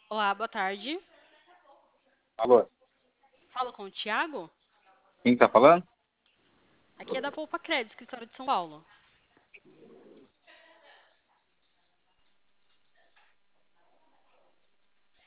Olá, boa tarde. Alô, Falo com o Thiago. quem tá falando? Aqui é da Poupa Crédito, escritório de São Paulo.